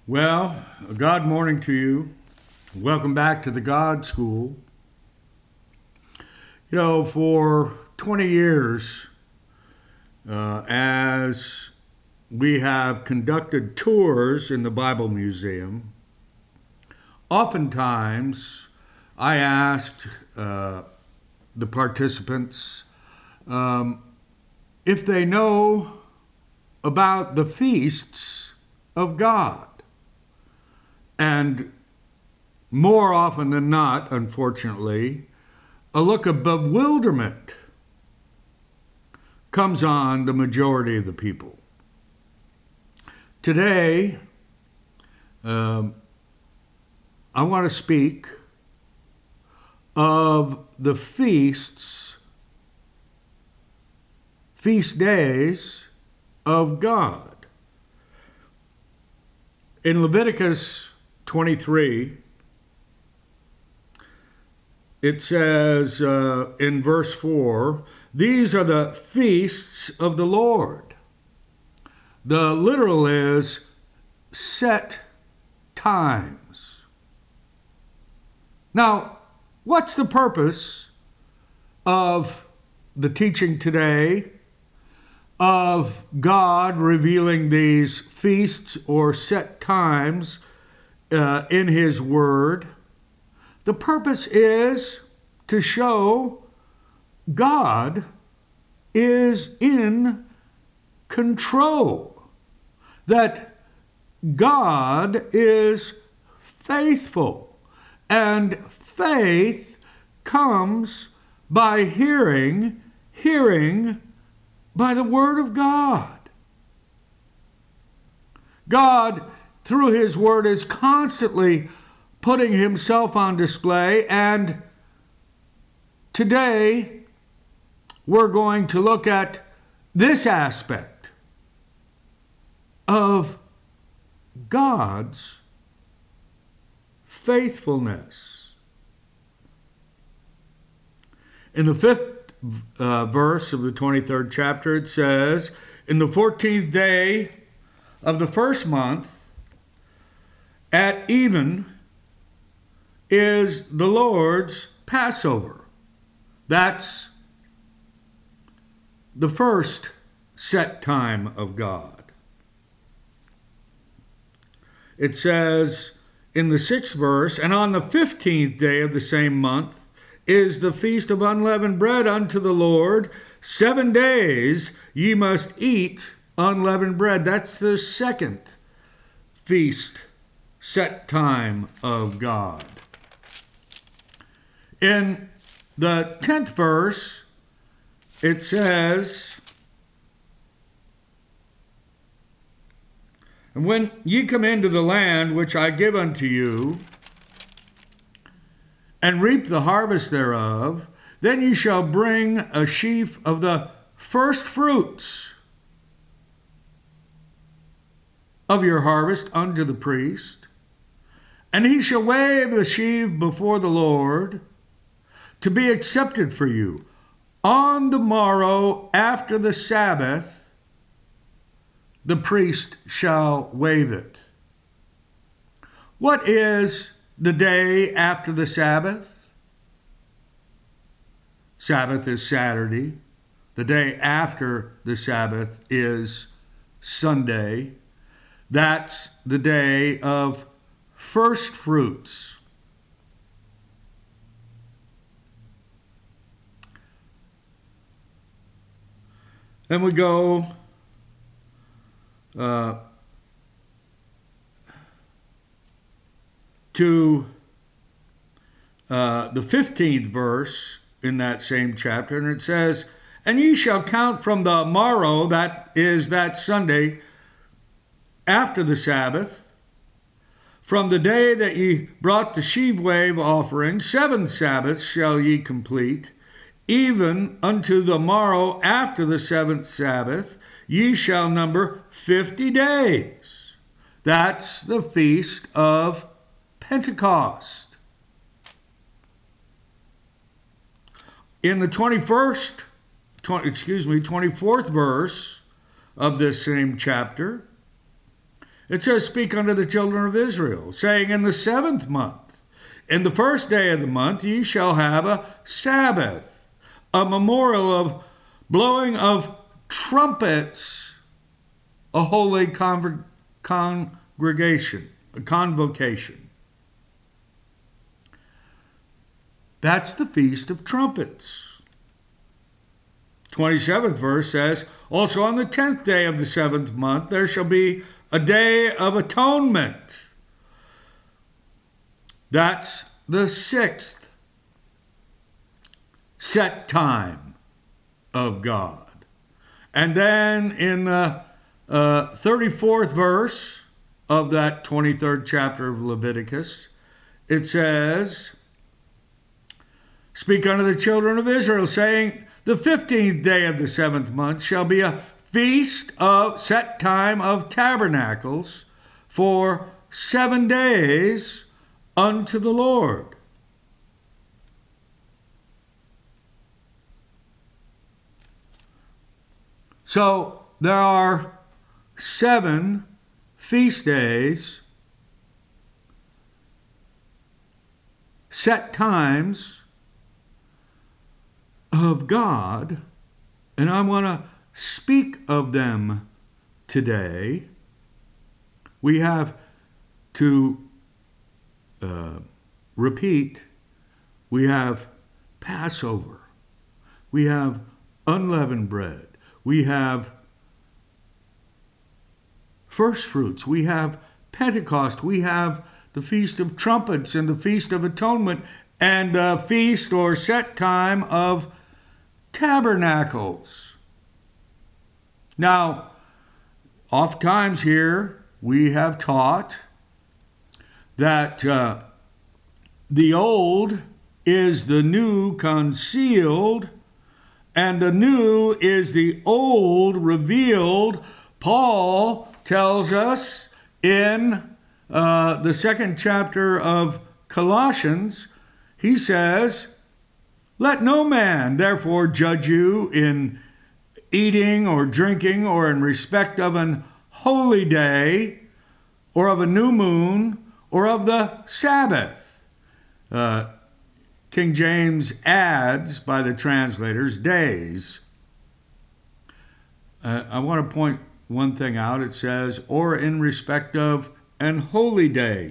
Well, God morning to you. Welcome back to the God School. For 20 years, as we have conducted tours in the Bible Museum, oftentimes I asked the participants if they know about the feasts of God. And more often than not, unfortunately, a look of bewilderment comes on the majority of the people. Today, I want to speak of the feast days of God. In Leviticus 23, it says in verse 4, "These are the feasts of the Lord." The literal is set times. Now, what's the purpose of the teaching today of God revealing these feasts or set times in His Word? The purpose is to show God is in control, that God is faithful, and faith comes by hearing by the Word of God. God, through His Word, is constantly putting Himself on display, and today we're going to look at this aspect of God's faithfulness. In the 5th verse of the 23rd chapter, it says, "In the 14th day of the first month, at even, is the Lord's Passover." That's the first set time of God. It says in the 6th verse, "And on the 15th day of the same month is the feast of unleavened bread unto the Lord. 7 days ye must eat unleavened bread." That's the second feast set time of God. In the 10th verse, it says, "And when ye come into the land which I give unto you, and reap the harvest thereof, then ye shall bring a sheaf of the first fruits of your harvest unto the priest, and he shall wave the sheaf before the Lord, to be accepted for you. On the morrow after the Sabbath, the priest shall wave it." What is the day after the Sabbath? Sabbath is Saturday. The day after the Sabbath is Sunday. That's the day of first fruits. Then we go to the 15th verse in that same chapter, and it says, "And ye shall count from the morrow," that is that Sunday after the Sabbath, "from the day that ye brought the sheaf wave offering, 7 Sabbaths shall ye complete. Even unto the morrow after the 7th Sabbath, ye shall number 50 days. That's the feast of Pentecost. In the 24th verse of this same chapter, It says, speak unto the children of Israel, saying, in the 7th month, in the 1st day of the month, ye shall have a Sabbath, a memorial of blowing of trumpets, a holy congregation, a convocation. That's the Feast of Trumpets. 27th verse says, also on the 10th day of the 7th month, there shall be a day of atonement. That's the 6th set time of God. And then in the 34th verse of that 23rd chapter of Leviticus, it says, speak unto the children of Israel, saying, the 15th day of the 7th month shall be a feast of set time of tabernacles for 7 days unto the Lord. So there are 7 feast days, set times of God, and I want to speak of them today. We have to repeat, we have Passover, we have unleavened bread, we have first fruits, we have Pentecost, we have the Feast of Trumpets and the Feast of Atonement, and the feast or set time of Tabernacles. Now, oftentimes here we have taught that the old is the new concealed, and the new is the old revealed. Paul tells us in the 2nd chapter of Colossians, he says, let no man therefore judge you in eating or drinking or in respect of an holy day or of a new moon or of the Sabbath. King James adds, by the translators, days. I want to point one thing out. It says, or in respect of an holy day.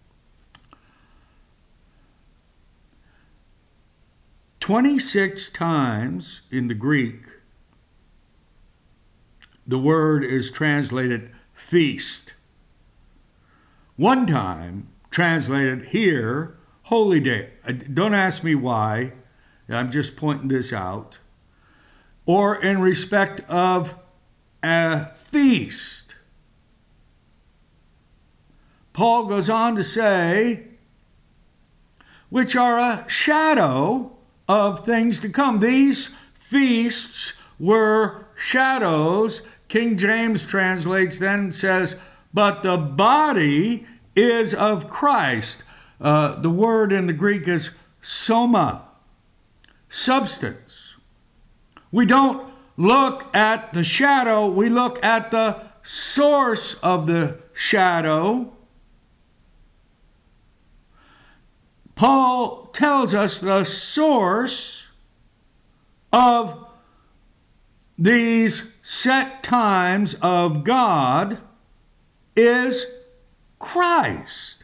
"26 times in the Greek, the word is translated feast. One time, translated here, holy day. Don't ask me why. I'm just pointing this out. Or in respect of a feast. Paul goes on to say, which are a shadow of things to come. These feasts were shadows. King James translates then and says, but the body is of Christ. The word in the Greek is soma, substance. We don't look at the shadow, we look at the source of the shadow. Paul tells us the source of these set times of God is Christ.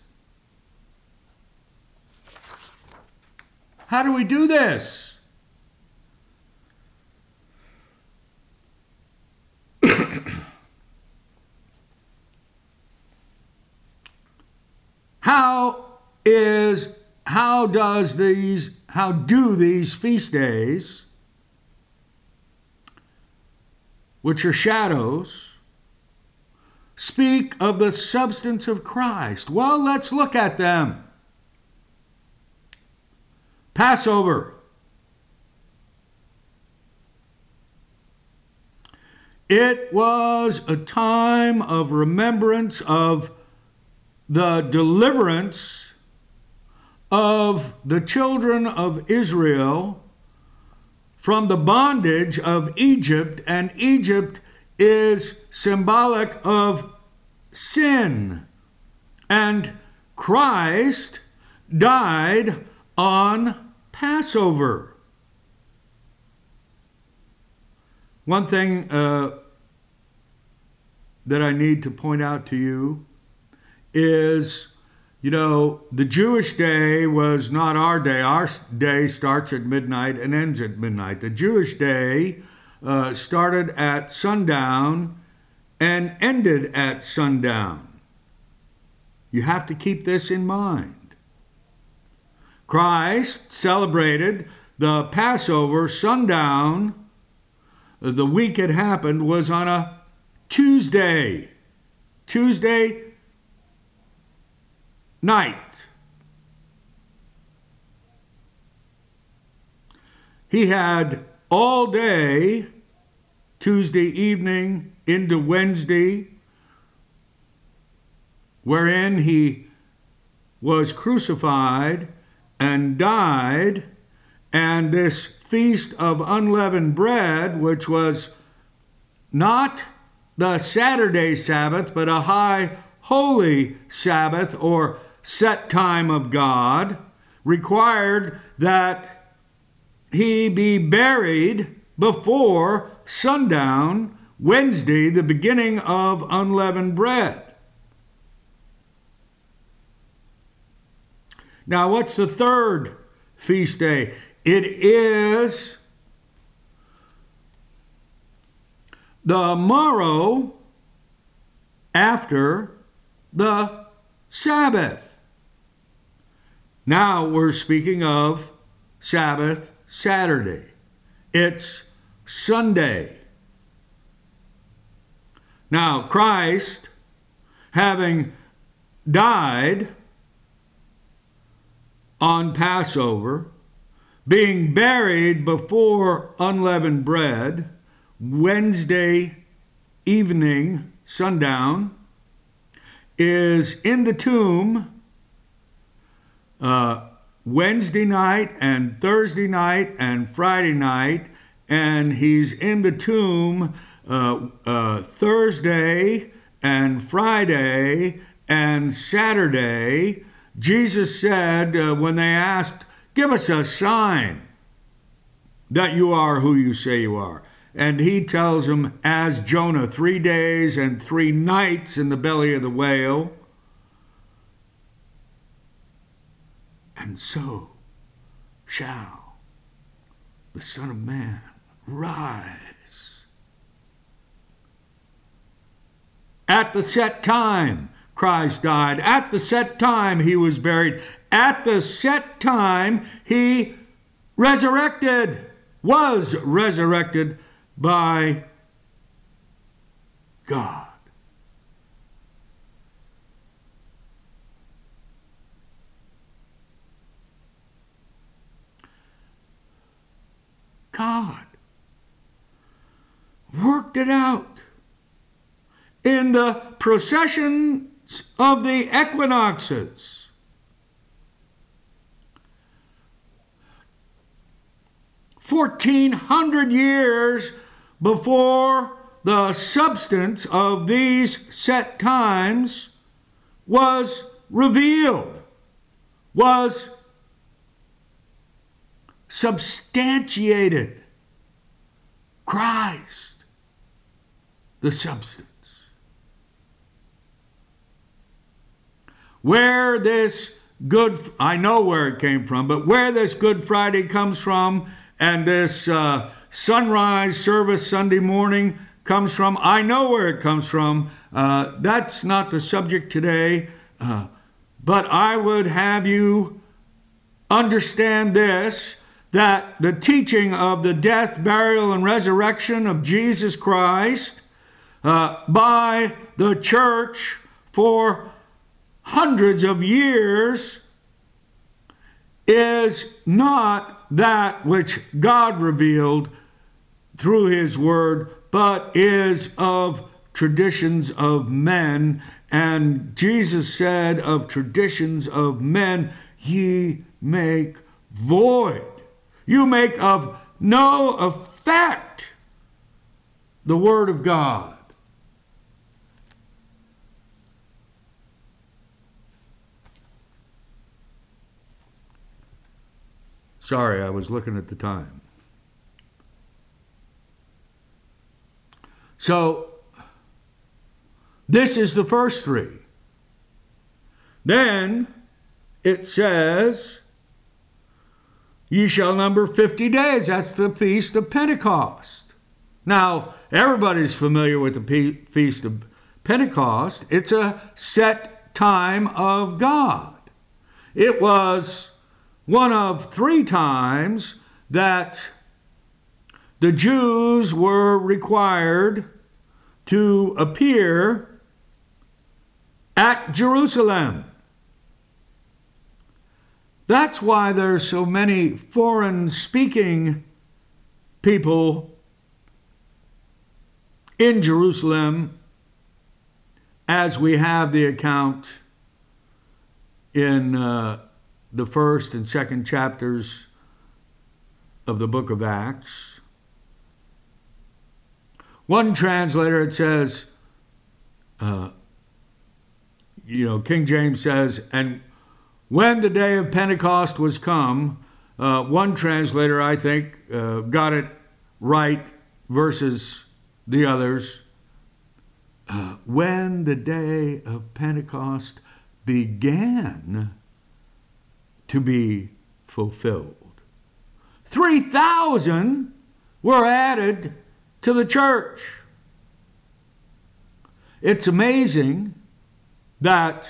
How do we do this? How do these feast days, which are shadows, speak of the substance of Christ? Well, let's look at them. Passover. It was a time of remembrance of the deliverance of the children of Israel from the bondage of Egypt, and Egypt is symbolic of sin. And Christ died on Passover. One thing that I need to point out to you is, the Jewish day was not our day. Our day starts at midnight and ends at midnight. The Jewish day started at sundown and ended at sundown. You have to keep this in mind. Christ celebrated the Passover sundown. The week it happened was on a Tuesday night. He had all day, Tuesday evening into Wednesday, wherein he was crucified and died, and this feast of unleavened bread, which was not the Saturday Sabbath, but a high holy Sabbath or set time of God, required that he be buried before sundown, Wednesday, the beginning of unleavened bread. Now, what's the third feast day? It is the morrow after the Sabbath. Now we're speaking of Sabbath Saturday. It's Sunday. Now, Christ, having died on Passover, being buried before unleavened bread, Wednesday evening, sundown, is in the tomb Wednesday night and Thursday night and Friday night, and he's in the tomb Thursday and Friday and Saturday. Jesus said, when they asked, "Give us a sign that you are who you say you are." And he tells them, as Jonah, 3 days and 3 nights in the belly of the whale. And so shall the Son of Man rise. At the set time, Christ died. At the set time, he was buried. At the set time, he was resurrected by God. God worked it out in the processions of the equinoxes. "1,400 years before the substance of these set times was revealed, was substantiated. Christ, the substance. Where this I know where it came from, but where this Good Friday comes from and this sunrise service Sunday morning comes from, I know where it comes from. That's not the subject today, but I would have you understand this, that the teaching of the death, burial, and resurrection of Jesus Christ by the church for hundreds of years is not that which God revealed through his word, but is of traditions of men. And Jesus said, of traditions of men, ye make void. You make of no effect the word of God. Sorry, I was looking at the time. So, this is the first three. Then it says, ye shall number 50 days. That's the Feast of Pentecost. Now, everybody's familiar with the Feast of Pentecost. It's a set time of God. It was one of 3 times that the Jews were required to appear at Jerusalem. That's why there's so many foreign-speaking people in Jerusalem, as we have the account in the first and second chapters of the book of Acts. One translator, it says, King James says, and when the day of Pentecost was come, one translator, I think, got it right versus the others. When the day of Pentecost began to be fulfilled, 3,000 were added to the church. It's amazing that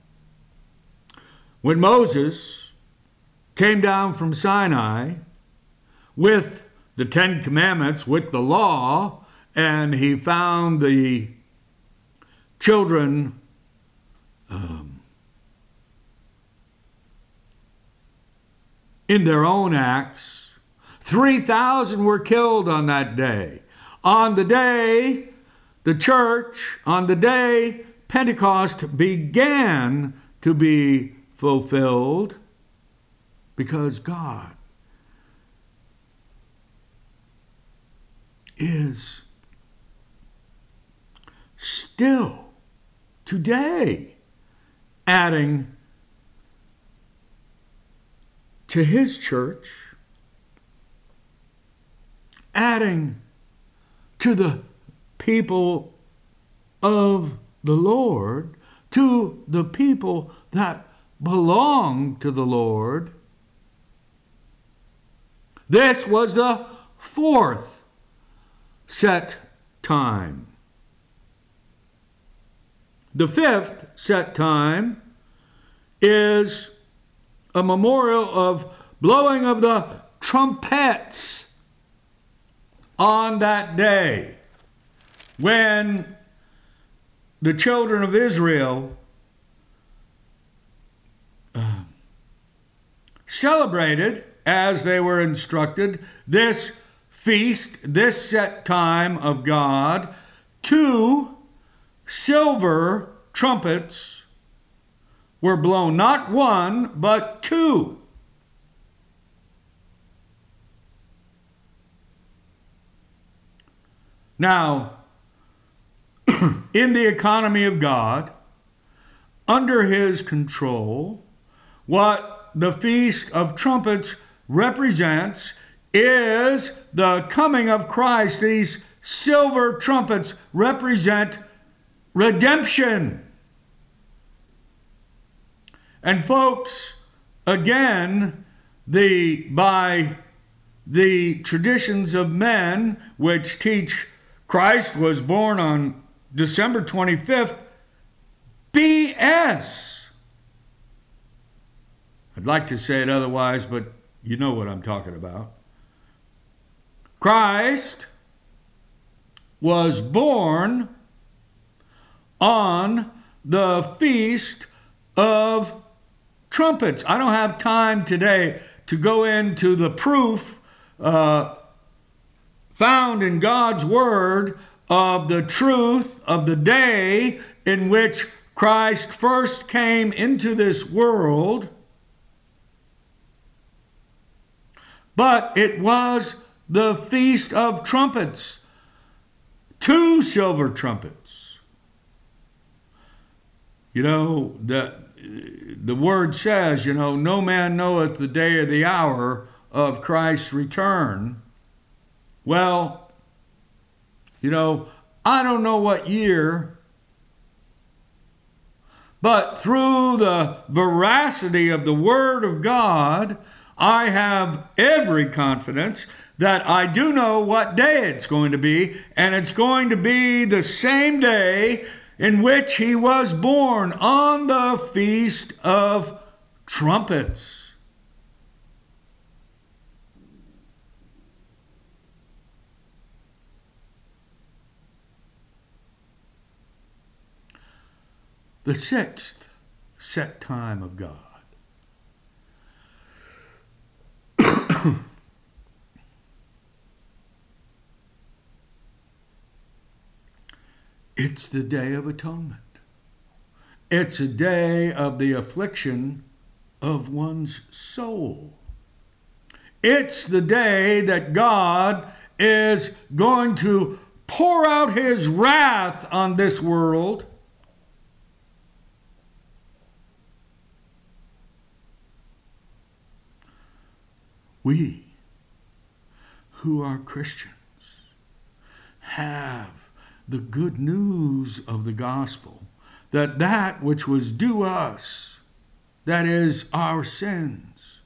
when Moses came down from Sinai with the 10 Commandments, with the law, and he found the children in their own acts, 3,000 were killed on that day. On the day, the church, on the day Pentecost began to be fulfilled, because God is still today adding to his church, adding to the people of the Lord, to the people that belong to the Lord. This was the 4th set time. The 5th set time is a memorial of blowing of the trumpets on that day, when the children of Israel celebrated, as they were instructed, this feast, this set time of God. 2 silver trumpets were blown, not 1, but 2. Now, in the economy of God, under his control, what the Feast of Trumpets represents is the coming of Christ. These silver trumpets represent redemption. And folks, again, by the traditions of men, which teach Christ was born on December 25th, BS. I'd like to say it otherwise, but you know what I'm talking about. Christ was born on the Feast of Trumpets. I don't have time today to go into the proof found in God's Word of the truth of the day in which Christ first came into this world. But it was the Feast of Trumpets. 2 silver trumpets. You know, the word says, no man knoweth the day or the hour of Christ's return. Well, I don't know what year, but through the veracity of the Word of God, I have every confidence that I do know what day it's going to be, and it's going to be the same day in which he was born, on the Feast of Trumpets. The sixth set time of God. It's the Day of Atonement. It's a day of the affliction of one's soul. It's the day that God is going to pour out his wrath on this world. We who are Christians have the good news of the gospel, that which was due us, that is our sins,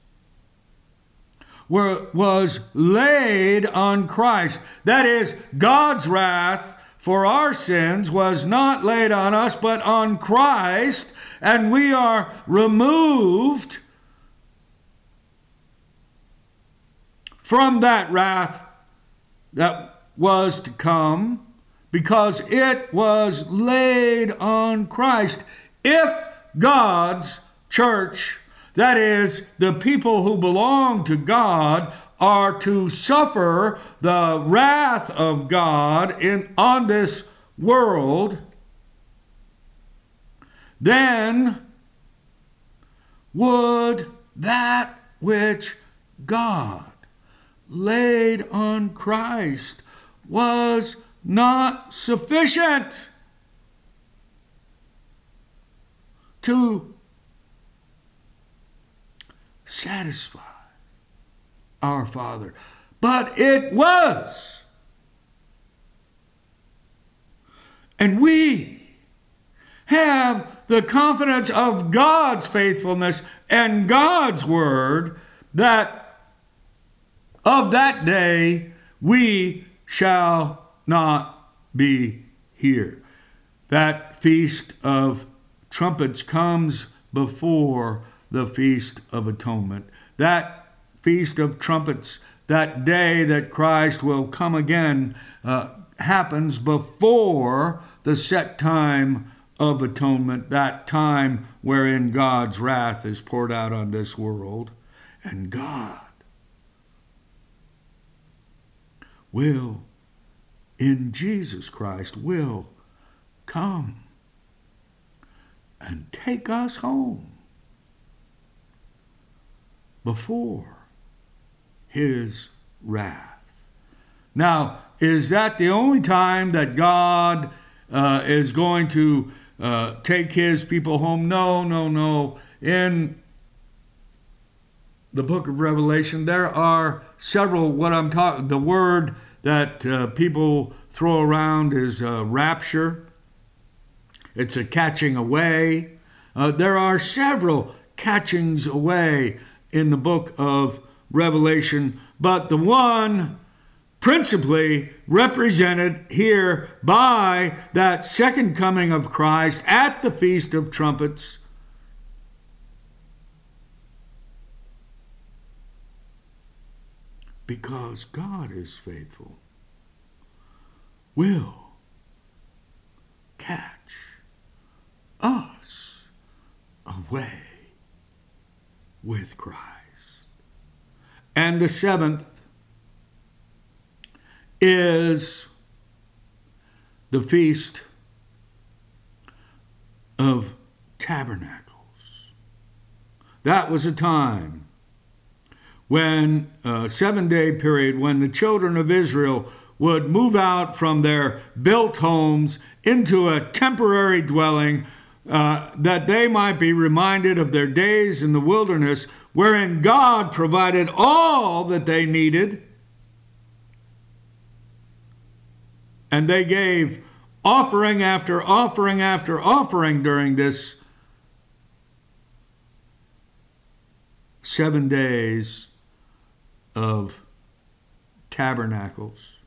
was laid on Christ. That is, God's wrath for our sins was not laid on us, but on Christ, and we are removed from that wrath that was to come, because it was laid on Christ. If God's church, that is, the people who belong to God, are to suffer the wrath of God on this world, then would that which God laid on Christ was not sufficient to satisfy our Father. But it was. And we have the confidence of God's faithfulness and God's word that of that day we shall not be here. That Feast of Trumpets comes before the Feast of Atonement. That Feast of Trumpets, that day that Christ will come again, happens before the set time of atonement, that time wherein God's wrath is poured out on this world, and God will, in Jesus Christ, will come and take us home before his wrath. Now, is that the only time that God is going to take his people home? No. In the book of Revelation, there are several, the word that people throw around is rapture. It's a catching away. There are several catchings away in the book of Revelation, but the one principally represented here by that second coming of Christ at the Feast of Trumpets, because God is faithful, will catch us away with Christ. And the seventh is the Feast of Tabernacles. That was a time when, a 7-day period, when the children of Israel would move out from their built homes into a temporary dwelling, that they might be reminded of their days in the wilderness, wherein God provided all that they needed, and they gave offering after offering after offering during this 7 days of tabernacles.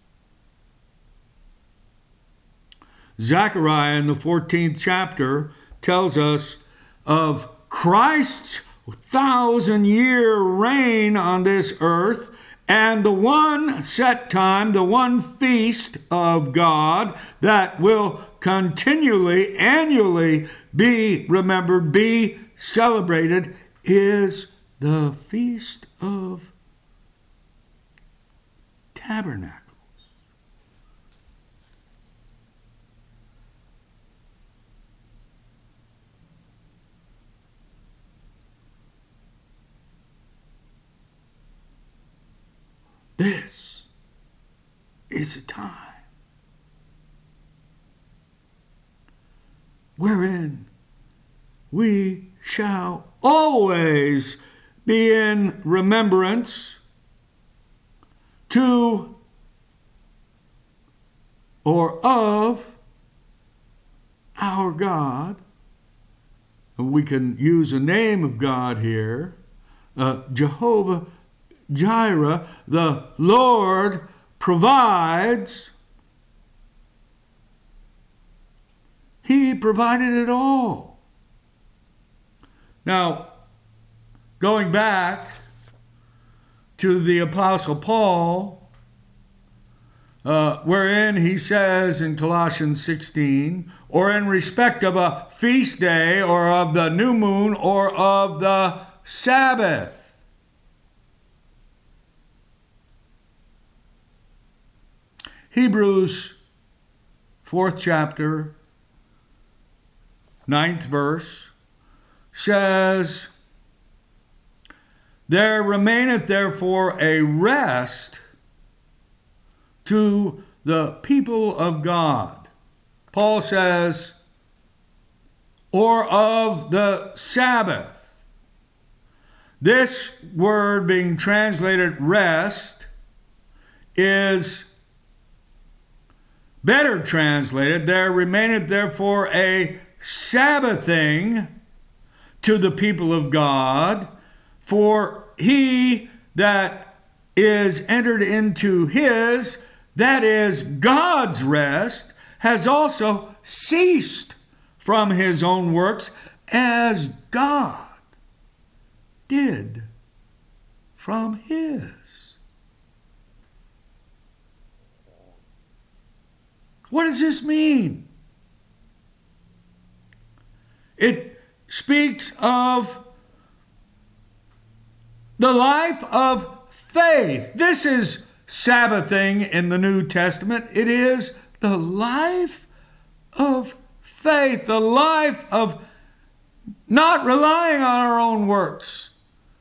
Zechariah in the 14th chapter tells us of Christ's 1,000-year reign on this earth, and the one set time, the one feast of God that will continually, annually be remembered, be celebrated, is the Feast of Tabernacles. This is a time wherein we shall always be in remembrance to or of our God. We can use a name of God here, Jehovah Jireh, the Lord provides. He provided it all. Now, going back to the Apostle Paul, wherein he says in Colossians 16, or in respect of a feast day, or of the new moon, or of the Sabbath. Hebrews 4th chapter, 9th verse, says, there remaineth therefore a rest to the people of God. Paul says, or of the Sabbath. This word being translated rest is better translated, there remaineth therefore a Sabbathing to the people of God, for he that is entered into his, that is God's rest, has also ceased from his own works, as God did from his. What does this mean? It speaks of the life of faith. This is Sabbathing in the New Testament. It is the life of faith, the life of not relying on our own works.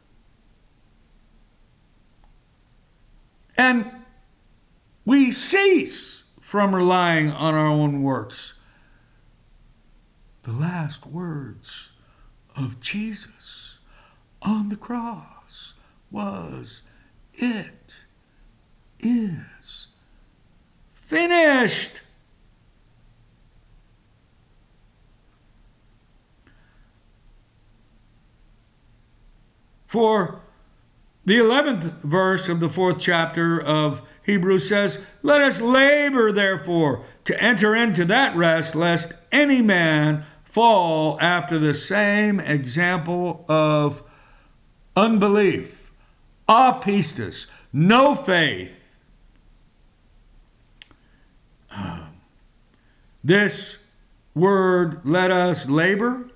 And we cease from relying on our own works. The last words of Jesus on the cross was, it is finished. For the 11th verse of the 4th chapter of Hebrews says, let us labor, therefore, to enter into that rest, lest any man fall after the same example of unbelief, apistos, no faith. This word, let us labor,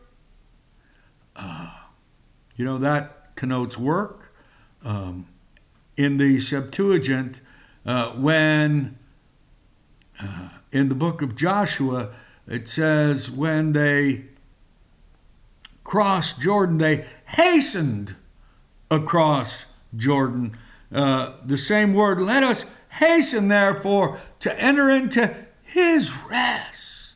that connotes work. In the Septuagint, when in the book of Joshua, it says when they crossed Jordan, they hastened across Jordan. The same word, let us hasten therefore to enter into his rest.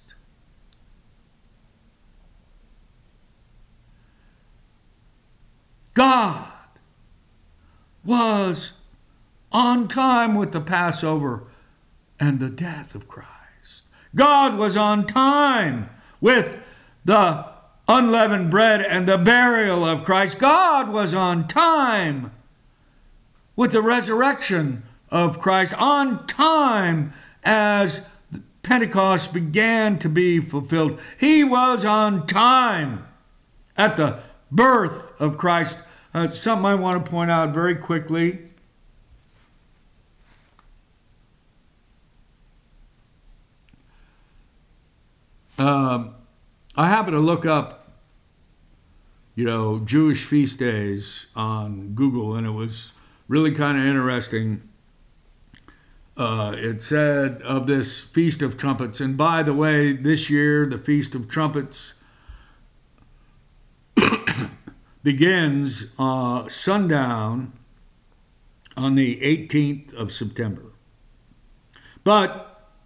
God was on time with the Passover and the death of Christ. God was on time with the unleavened bread and the burial of Christ. God was on time with the resurrection of Christ, on time as Pentecost began to be fulfilled. He was on time at the birth of Christ. Something I want to point out very quickly. I happened to look up, Jewish feast days on Google, and it was really kind of interesting. It said of this Feast of Trumpets, and by the way, this year the Feast of Trumpets begins sundown on the 18th of September. But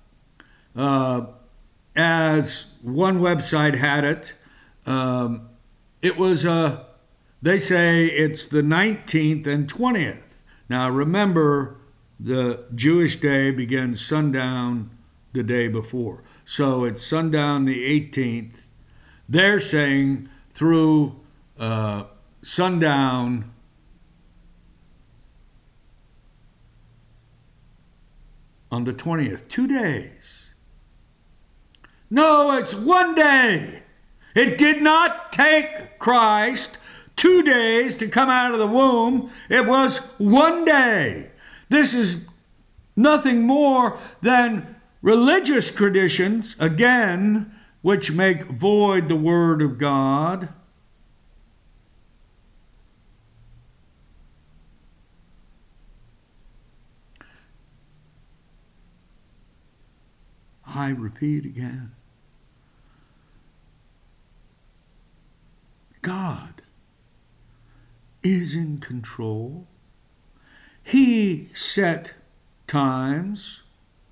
as one website had it, it was, they say it's the 19th and 20th. Now remember, the Jewish day begins sundown the day before. So it's sundown the 18th. They're saying through sundown on the 20th. 2 days. No, it's 1 day. It did not take Christ 2 days to come out of the womb. It was 1 day. This is nothing more than religious traditions, again, which make void the word of God. I repeat again. God is in control. He set times.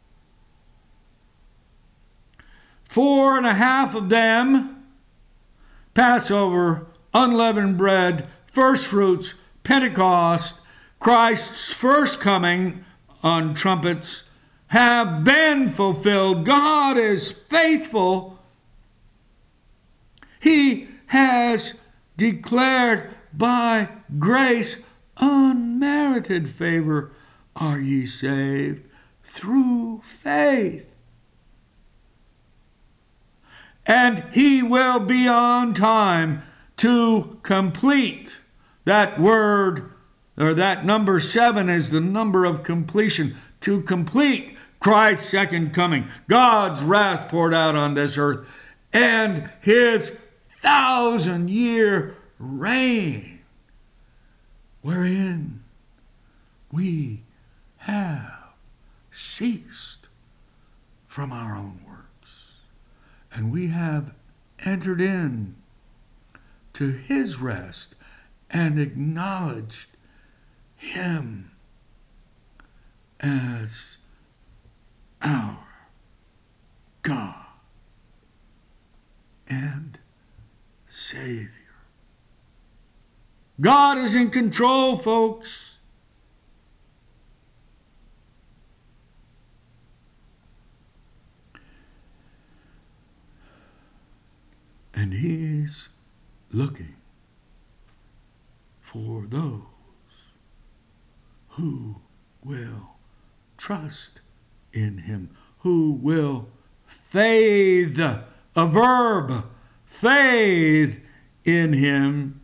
4.5 of them, Passover, unleavened bread, first fruits, Pentecost, Christ's first coming on trumpets, have been fulfilled. God is faithful. He has declared by grace unmerited favor are ye saved through faith. And he will be on time to complete. That word, or that number 7 is the number of completion. To complete Christ's second coming. God's wrath poured out on this earth. And his 1,000-year reign, wherein we have ceased from our own works, and we have entered in to his rest and acknowledged him as our God and Savior. God is in control, folks. And he's looking for those who will trust in him, who will faith, a verb, faith in him.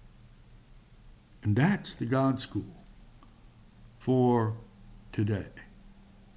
And that's the God school for today.